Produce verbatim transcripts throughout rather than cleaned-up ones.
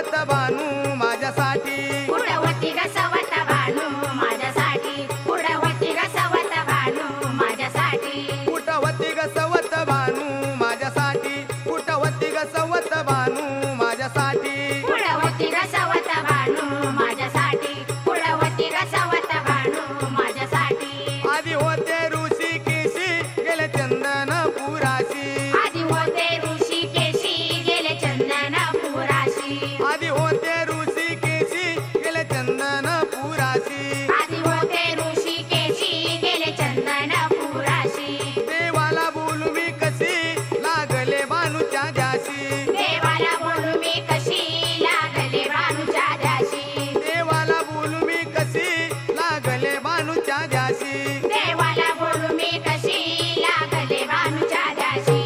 सवत बानू माझ्यासाठी पुढं होती ग सवत बानू माझ्यासाठी पुढं होती ग सवत बानू माझ्यासाठी कुठवती ग सवत बानू माझ्यासाठी कुठवती ग सवत बानू माझ्यासाठी पुढं होती ग सवत बानू माझ्यासाठी पुढं होती ग सवत बानू माझ्यासाठी आधी होते ऋषी केशी गेले चंदन पुराशी आधी होते ऋषी केशी गेले चंदन पुराशी आधी होते ऋषी केशी गेले चंदन पुराशी आधी होते ऋषी केशी गेले चंदन पुराशी देवाला बोलू मी कशी लागले बानूच्या द्याशी देवाला बोलू मी कशी लागले बानूच्या द्याशी देवाला बोलू मी कशी लागले बानूच्या द्याशी देवाला बोलू मी कशी लागले बानूच्या द्याशी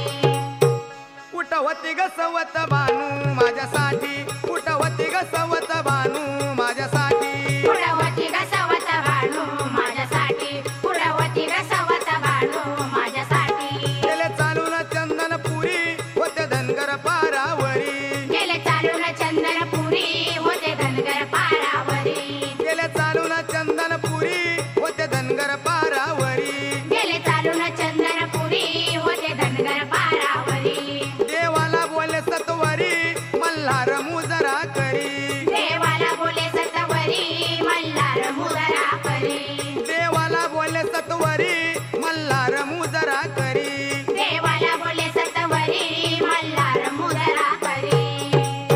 कुठवती ग सवत बानू माझ्यासाठी कुठवती ग सवत बानू माझ्यासाठी पुढवती ग सवत बानू माझ्यासाठी पुढवती ग सवत बानू माझ्यासाठी गेले चालून चंदनपुरी होते धनगर पारावरी गेले चालून चंदनपुरी होते धनगर पारावरी गेले चालून चंदनपुरी होते धनगर पारावरी गेले चालून चंदनपुरी होते धनगर पारावरी देवाला बोले सत्वरी मल्हार मुजरा करी देवाला बोले सतवरी मल्हार मुजरा करी देवाला बोले सत्वरी मल्हार मुजरा करी देवाला बोले सतवरी मल्हार मुजरा करी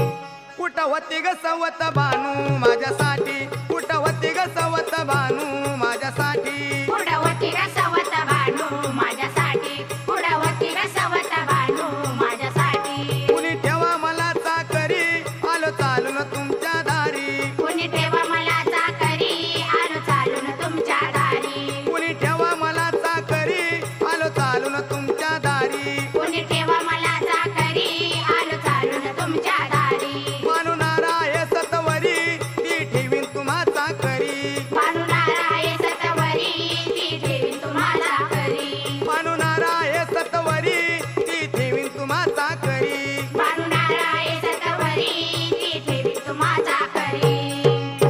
कुठवती ग सवत बानू माझ्यासाठी कुठवती ग सवत बानू माझ्यासाठी पुढवती ग सवत बानू माझ्यासाठी पुढवती ग सवत बानू माझ्यासाठी कुणी ठेवा मला चाकरी आलो चालून तुमच्या दारी कुणी ठेवा मला चाकरी आलो चालून तुमच्या दारी कुणी ठेवा मला चाकरी आलो चालून तुमच्या दारी कुणी ठेवा मला चाकरी आलो चालून तुमच्या दारी मानू नाराय सतवरी ती ठेवीन तुम्हा चाकरी बानू नाराय सतवरी ती ठेवीन तुम्हाला करी मानू नाराय सतवरी ती ठेवीन तुम्हा चाकरी बानू नाराय सतवरी ती ठेवीन तुम्हाला करी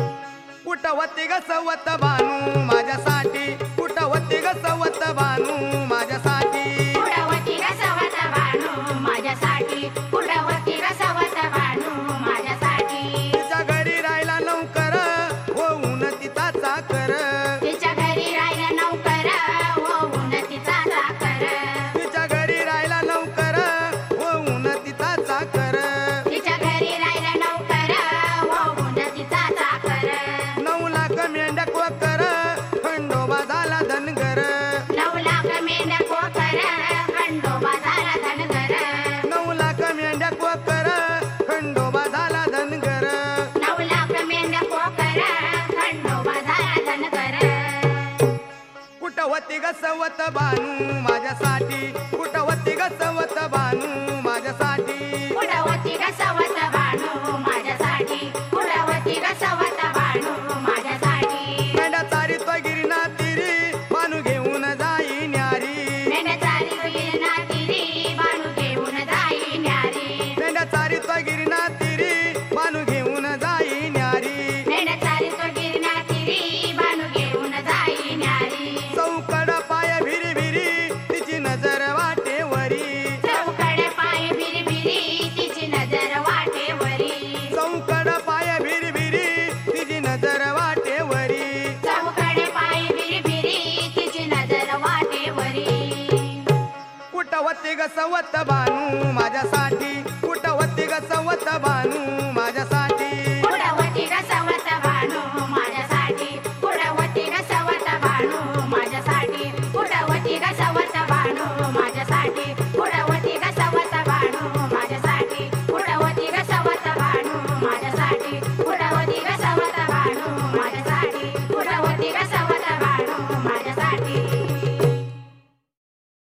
कुठवती ग सवत बानू माझ्यासाठी कुठवती ग सवत बानू माझ्यासाठी पुढवती ग सवत बानू माझ्यासाठी पुढवती ग सवत बानू माझ्यासाठी तिच्या घरी राहिला नौकर होऊन तिचा चाकर तिच्या घरी राहिला नौकर होऊन तिचा चाकर तिच्या घरी राहिला नौकर होऊन तिचा चाकर तिच्या घरी राहिला नौकर होऊन तिचा चाकर नऊ लाख मेंढ्या कोकर खंडोबा झाला धनगर नऊ लाख मेंढ्या कोकर खंडोबा झाला धनगर नऊ लाख मेंढ्या कोकर खंडोबा झाला धनगर नऊ लाख मेंढ्या कोकर खंडोबा झाला धनगर कुठवती ग सवत बानू माझ्यासाठी कुठवती ग सवत बानू माझ्यासाठी पुढवती ग सवत बानू माझ्यासाठी पुढवती ग सवत बानू माझ्यासाठी मेंढ्या चारितो गिरणा तिरी बानू घेऊन जाई न्यारी मेंढ्या चारी गिरणा तिरी बानू घेऊन जाई न्यारी मेंढ्या चारितो गिरणा तिरी बानू घेऊन जाई न्यारी मेंढ्या चारी गिरणा तिरी बानू घेऊन जाई न्यारी चौकड पाय भिरी भिरी तिची नजर वाटेवरी चौकड पाय भिरी भिरी तिची नजर वाटेवरी चौकड पाय भिरी भिरी तिची नजर वाटेवरी चौकड पाय भिरी भिरी तिची नजर वाटेवरी कुठवती ग सवत बानू माझ्यासाठी कुठवती ग सवत बानू माझ्या